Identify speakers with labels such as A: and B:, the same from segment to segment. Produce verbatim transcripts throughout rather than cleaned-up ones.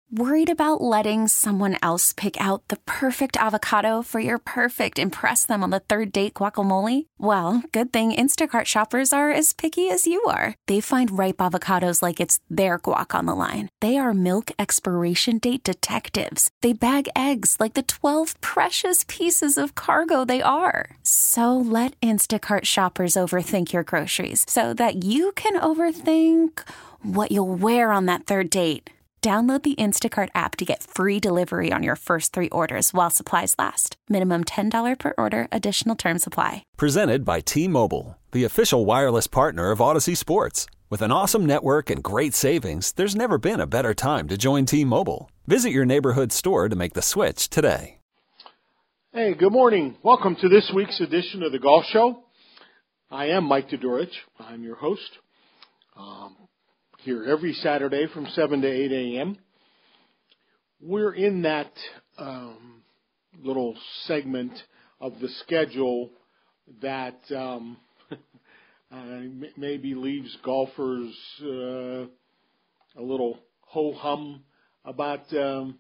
A: Worried about letting someone else pick out the perfect avocado for your perfect impress them on the third date guacamole? Well, good thing Instacart shoppers are as picky as you are. They find ripe avocados like it's their guac on the line. They are milk expiration date detectives. They bag eggs like the twelve precious pieces of cargo they are. So let Instacart shoppers overthink your groceries so that you can overthink what you'll wear on that third date. Download the Instacart app to get free delivery on your first three orders while supplies last. Minimum ten dollars per order. Additional terms apply.
B: Presented by T-Mobile, the official wireless partner of Odyssey Sports. With an awesome network and great savings, there's never been a better time to join T-Mobile. Visit your neighborhood store to make the switch today.
C: Hey, good morning. Welcome to this week's edition of the Golf Show. I am Mike Todorich. I'm your host. Um, here every Saturday from seven to eight a.m. We're in that um, little segment of the schedule that um, uh, maybe leaves golfers uh, a little ho-hum about um,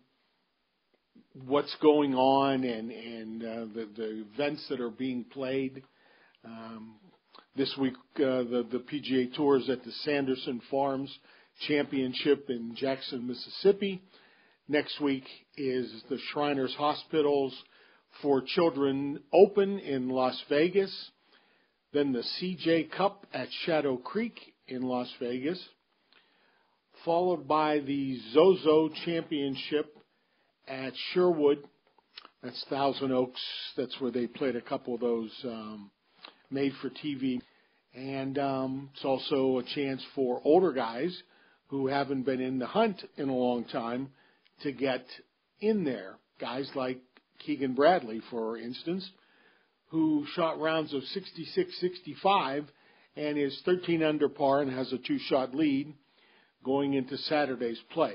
C: what's going on and, and uh, the, the events that are being played. Um, This week, uh, the, the P G A Tour is at the Sanderson Farms Championship in Jackson, Mississippi. Next week is the Shriners Hospitals for Children Open in Las Vegas. Then the C J Cup at Shadow Creek in Las Vegas. Followed by the Zozo Championship at Sherwood. That's Thousand Oaks. That's where they played a couple of those um, made for T V. And um, it's also a chance for older guys who haven't been in the hunt in a long time to get in there. Guys like Keegan Bradley, for instance, who shot rounds of sixty-six sixty-five and is thirteen under par and has a two-shot lead going into Saturday's play.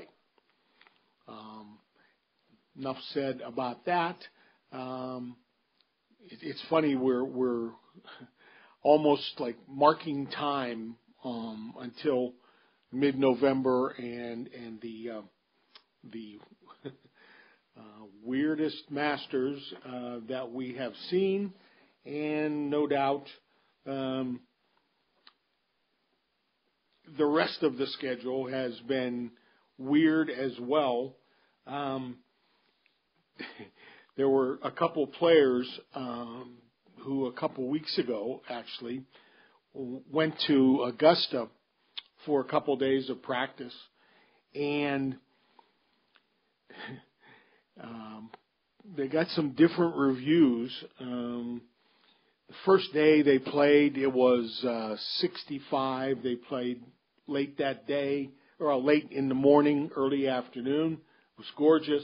C: Um, enough said about that. Um, it, it's funny, we're we're almost like marking time um, until mid-November and and the uh, the uh, weirdest Masters uh, that we have seen, and no doubt um, the rest of the schedule has been weird as well. Um, there were a couple players um, who a couple weeks ago actually went to Augusta for a couple days of practice, and um, they got some different reviews. Um, the first day they played, it was uh, sixty-five. They played late that day, or uh, late in the morning, early afternoon. It was gorgeous.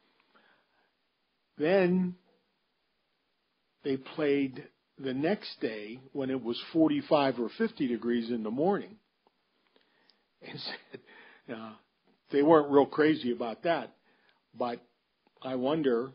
C: Then they played the next day when it was forty-five or fifty degrees in the morning. And said, uh, they weren't real crazy about that. But I wonder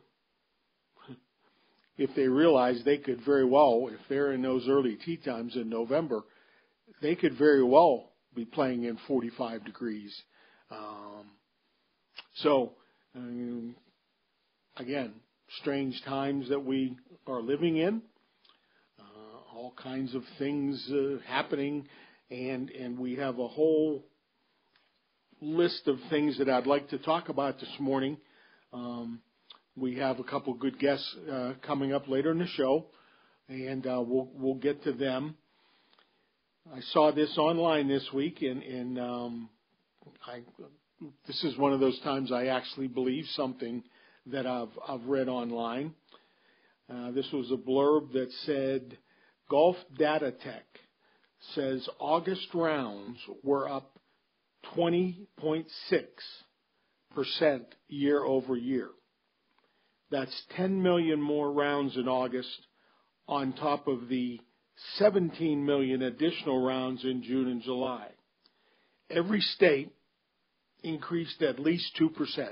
C: if they realize they could very well, if they're in those early tee times in November, they could very well be playing in forty-five degrees. Um, so, um, again, strange times that we are living in. Uh, all kinds of things uh, happening, and and we have a whole list of things that I'd like to talk about this morning. Um, we have a couple good guests uh, coming up later in the show, and uh, we'll we'll get to them. I saw this online this week, and, and um, I this is one of those times I actually believe something that I've I've read online. Uh, this was a blurb that said, Golf Data Tech says August rounds were up twenty point six percent year over year. That's ten million more rounds in August on top of the seventeen million additional rounds in June and July. Every state increased at least two percent.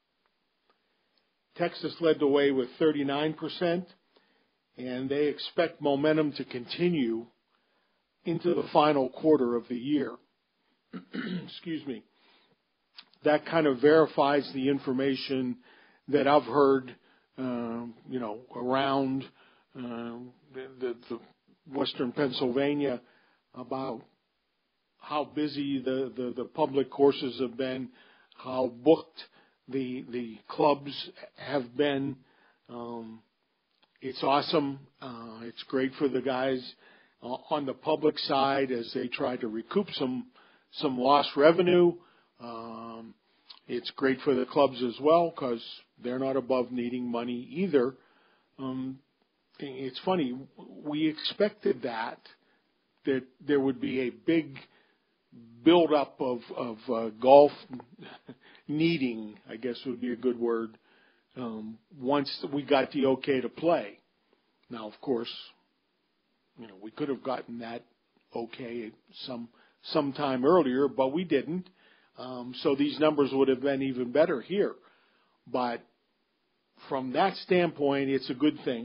C: Texas led the way with thirty-nine percent, and they expect momentum to continue into the final quarter of the year. Excuse me. that kind of verifies the information that I've heard, uh, you know, around uh, the, the, the Western Pennsylvania about how busy the, the, the public courses have been, how booked the the clubs have been. Um, it's awesome. Uh, it's great for the guys uh, on the public side as they try to recoup some some lost revenue. Um, it's great for the clubs as well because they're not above needing money either. Um, it's funny, we expected that, that there would be a big buildup of, of uh, golf needing, I guess would be a good word, um, once we got the okay to play. Now, of course, you know, we could have gotten that okay some sometime earlier, but we didn't. Um, so these numbers would have been even better here. But from that standpoint, it's a good thing.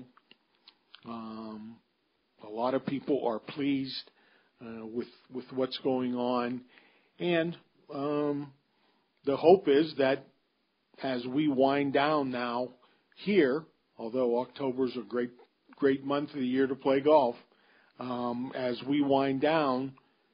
C: Um, a lot of people are pleased uh, with with what's going on, and um, the hope is that as we wind down now here, although October is a great great month of the year to play golf, um, as we wind down,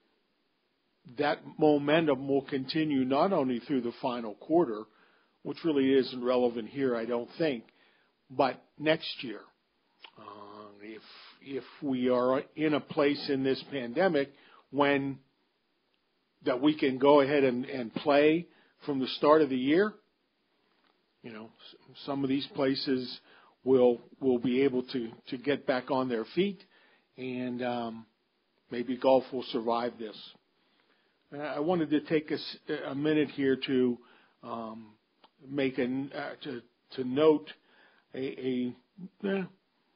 C: that momentum will continue not only through the final quarter, which really isn't relevant here, I don't think, but next year. Uh, if if we are in a place in this pandemic when that we can go ahead and, and play from the start of the year, you know, some of these places will will be able to, to get back on their feet, and um, maybe golf will survive this. I wanted to take a, a minute here to um, make a uh, to to note a, a eh,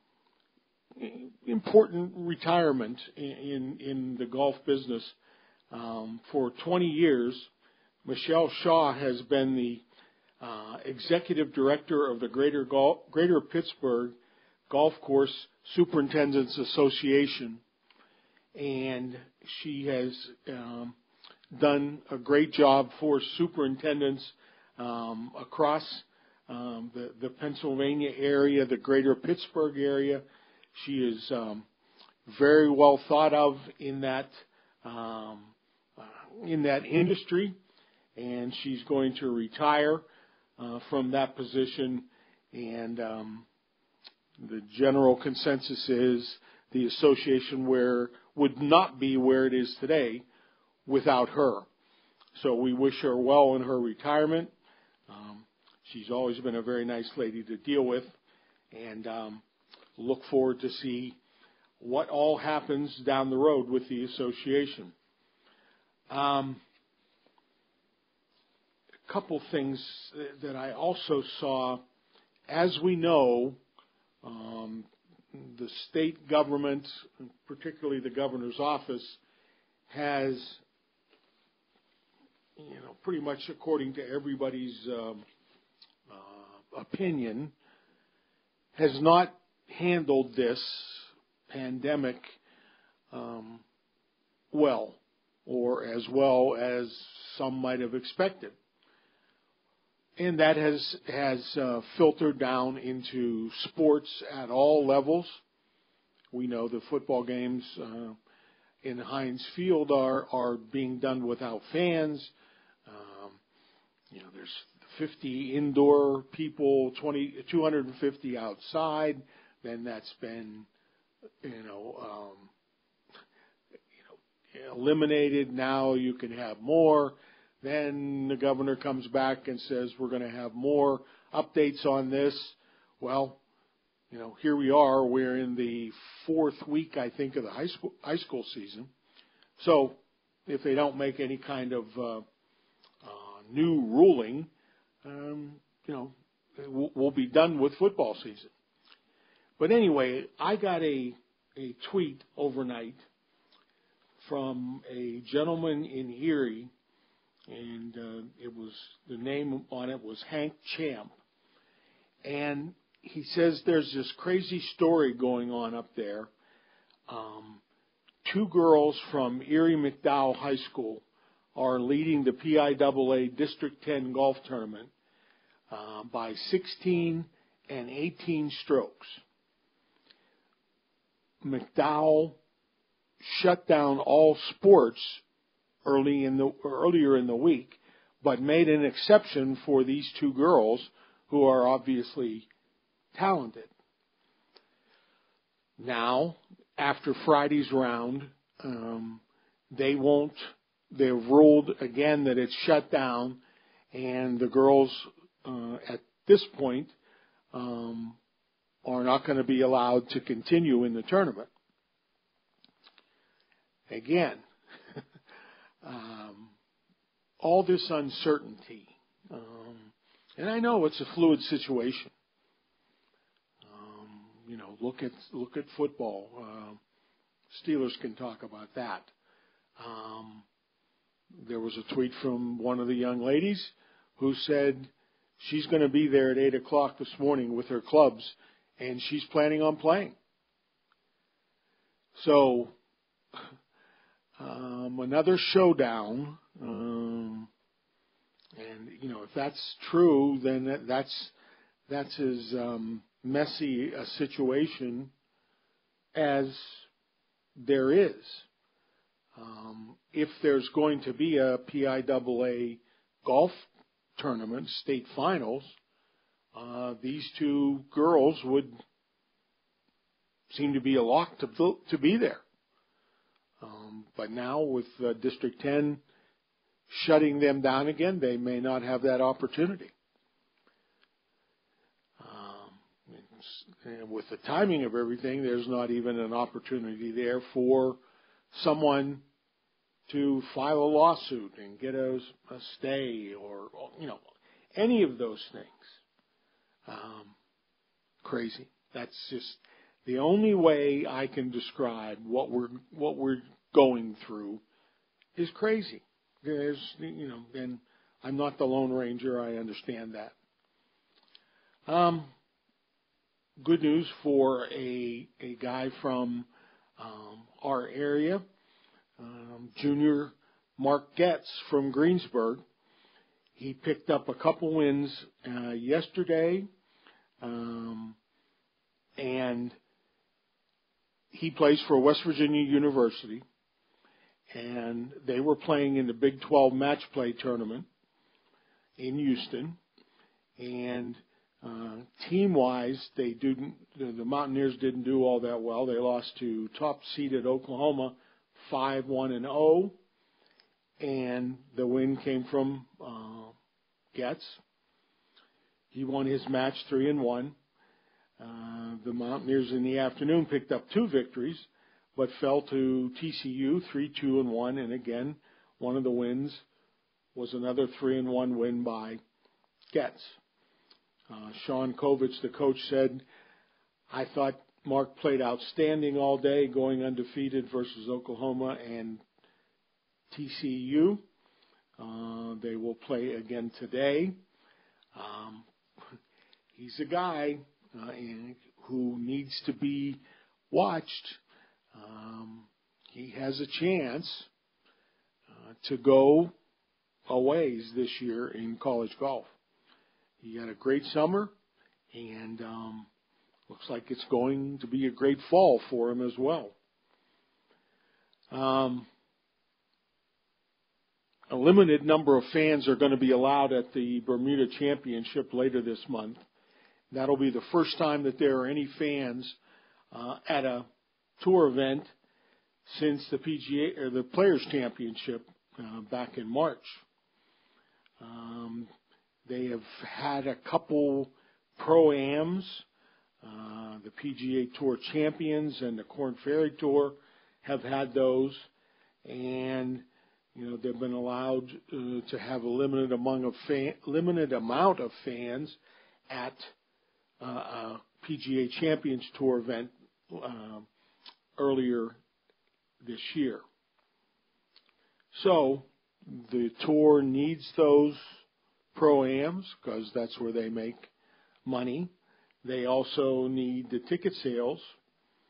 C: important retirement in in the golf business. Um, for twenty years, Michelle Shaw has been the uh, executive director of the Greater Gol- Greater Pittsburgh Golf Course Superintendents Association, and she has um, done a great job for superintendents um, across um, the, the Pennsylvania area, the Greater Pittsburgh area. She is um, very well thought of in that um, uh, in that industry, and she's going to retire uh, from that position. And um, the general consensus is the association where would not be where it is today without her. So we wish her well in her retirement. Um, she's always been a very nice lady to deal with, and um, look forward to see what all happens down the road with the association. Um, a couple things that I also saw. As we know, um, the state government, particularly the governor's office, has, you know, pretty much according to everybody's um, uh, opinion, has not handled this pandemic um, well, or as well as some might have expected. And that has has uh, filtered down into sports at all levels. We know the football games uh, in Heinz Field are, are being done without fans. Um, you know, there's fifty indoor people, twenty, two hundred fifty outside. Then that's been, you know, um, you know, eliminated. Now you can have more. Then the governor comes back and says we're going to have more updates on this. Well, you know, here we are. We're in the fourth week, I think, of the high school high school season. So if they don't make any kind of uh, uh, new ruling, um, you know, we'll, we'll be done with football season. But anyway, I got a a tweet overnight from a gentleman in Erie, and uh, it was the name on it was Hank Champ, and he says there's this crazy story going on up there. Um, two girls from Erie McDowell High School are leading the P I A A District ten golf tournament uh, by sixteen and eighteen strokes. McDowell shut down all sports early in the earlier in the week, but made an exception for these two girls who are obviously talented. Now, after Friday's round, um, they won't. They've ruled again that it's shut down, and the girls uh, at this point um, are not going to be allowed to continue in the tournament. Again, um, all this uncertainty, um, and I know it's a fluid situation. Um, you know, look at look at football. Uh, Steelers can talk about that. Um, there was a tweet from one of the young ladies who said she's going to be there at eight o'clock this morning with her clubs, and she's planning on playing. So, um, another showdown. Um, and, you know, if that's true, then that, that's, that's as um, messy a situation as there is. Um, if there's going to be a P I A A golf tournament, state finals, uh, these two girls would seem to be a lock to, to be there. Um, but now with uh, District ten shutting them down again, they may not have that opportunity. Um, and with the timing of everything, there's not even an opportunity there for someone to file a lawsuit and get a, a stay or, you know, any of those things. Um, crazy. That's just the only way I can describe what we're what we're going through is crazy. There's, you know, and I'm not the Lone Ranger. I understand that. Um, good news for a a guy from um, our area. Um, junior Mark Getz from Greensburg. He picked up a couple wins uh, yesterday, um, and he plays for West Virginia University, and they were playing in the Big twelve Match Play Tournament in Houston, and uh, team-wise, they didn't. The Mountaineers didn't do all that well. They lost to top-seeded Oklahoma, five one and oh, and the win came from uh, Getz. He won his match three and one. Uh, the Mountaineers in the afternoon picked up two victories, but fell to T C U three two and one, and again, one of the wins was another three and one win by Getz. Uh, Sean Kovich, the coach, said, "I thought Mark played outstanding all day, going undefeated versus Oklahoma and T C U. Uh, they will play again today. Um, he's a guy uh, who needs to be watched. Um, he has a chance uh, to go a ways this year in college golf. He had a great summer, and um, looks like it's going to be a great fall for him as well." Um, a limited number of fans are going to be allowed at the Bermuda Championship later this month. That'll be the first time that there are any fans uh, at a tour event since the P G A or the Players Championship uh, back in March. Um, they have had a couple pro-ams. Uh, the P G A Tour Champions and the Korn Ferry Tour have had those, and you know they've been allowed uh, to have a limited amount of fan, limited amount of fans at uh, a P G A Champions Tour event uh, earlier this year. So the tour needs those pro-ams because that's where they make money. They also need the ticket sales.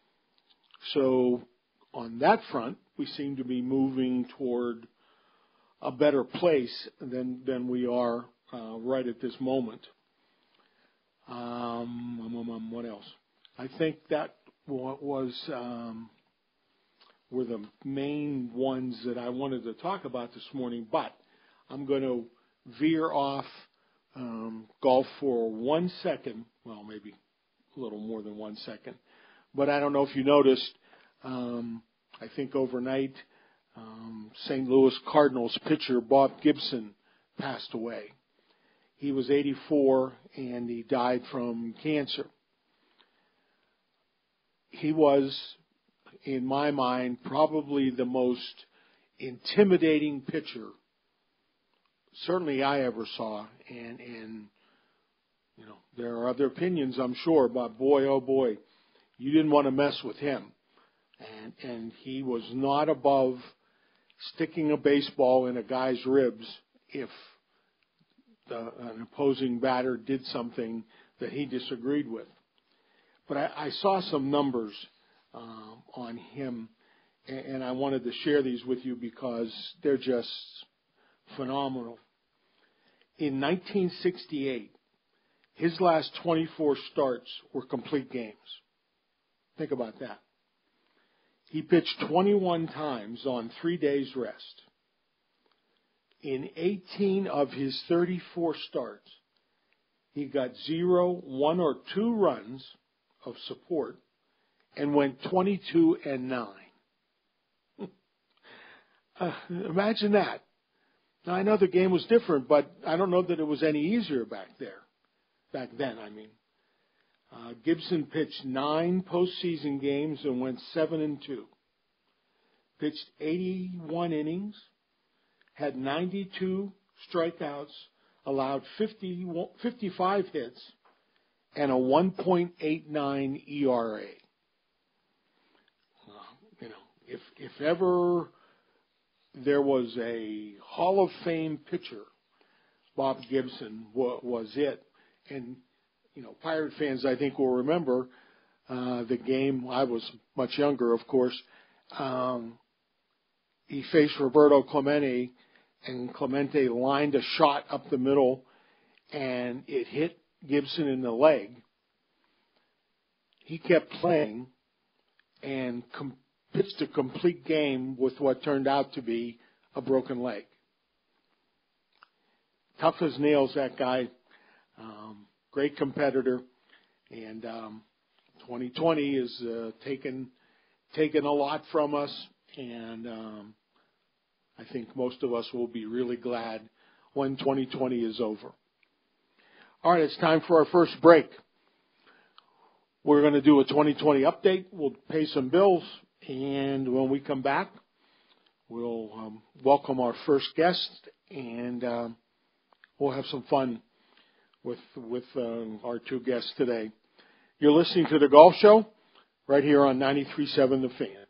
C: So on that front, we seem to be moving toward a better place than than we are uh, right at this moment. Um, um, um, what else? I think that was um, were the main ones that I wanted to talk about this morning. But I'm going to veer off um, golf for one second. Well, maybe a little more than one second. But I don't know if you noticed. Um, I think overnight, um, Saint Louis Cardinals pitcher Bob Gibson passed away. He was eighty-four, and he died from cancer. He was, in my mind, probably the most intimidating pitcher, certainly I ever saw. And, and you know, there are other opinions, I'm sure, but boy, oh boy, you didn't want to mess with him. And, and he was not above sticking a baseball in a guy's ribs if the, an opposing batter did something that he disagreed with. But I, I saw some numbers uh, on him, and, and I wanted to share these with you because they're just phenomenal. In nineteen sixty-eight, his last twenty-four starts were complete games. Think about that. He pitched twenty-one times on three days' rest. In eighteen of his thirty-four starts, he got zero, one, or two runs of support and went twenty-two and nine. uh, imagine that. Now, I know the game was different, but I don't know that it was any easier back there. Back then, I mean. Uh, Gibson pitched nine postseason games and went seven and two. Pitched eighty-one innings, had ninety-two strikeouts, allowed fifty, fifty-five hits, and a one point eight nine E R A. Uh, you know, if if ever there was a Hall of Fame pitcher, Bob Gibson wa- was it. And you know, Pirate fans, I think, will remember uh, the game. I was much younger, of course. Um, he faced Roberto Clemente, and Clemente lined a shot up the middle, and it hit Gibson in the leg. He kept playing and com- pitched a complete game with what turned out to be a broken leg. Tough as nails, that guy. Um, Great competitor, and um, twenty twenty is uh, taken taken a lot from us, and um, I think most of us will be really glad when twenty twenty is over. All right, it's time for our first break. We're going to do a twenty twenty update. We'll pay some bills, and when we come back, we'll um, welcome our first guest, and um, we'll have some fun with with uh, our two guests today. You're listening to The Golf Show right here on ninety-three point seven The Fan.